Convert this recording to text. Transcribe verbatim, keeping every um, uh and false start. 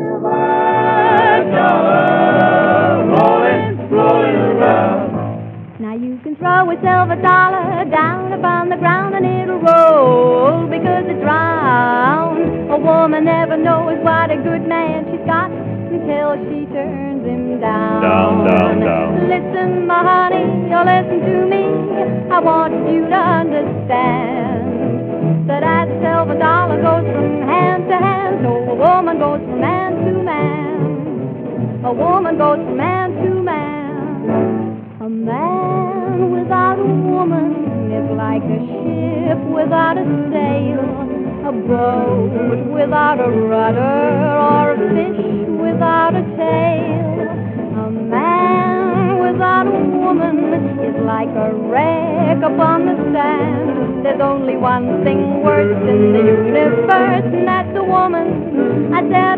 dollar, rolling, rolling around. Now you can throw a silver dollar down upon the ground and it'll roll because it's round. A woman never knows what a good man she's got until she turns him down. Down, down, down. Listen, my honey, you listen to me. I want you to understand that that silver dollar goes from hand to hand. No, a woman goes from man to man. A woman goes from man to man. A man without a woman is like a ship without a sail, a boat without a rudder, or a fish without a tail. A man without a woman is like a wreck upon the sand. There's only one thing worse in the universe, and that's a woman. I said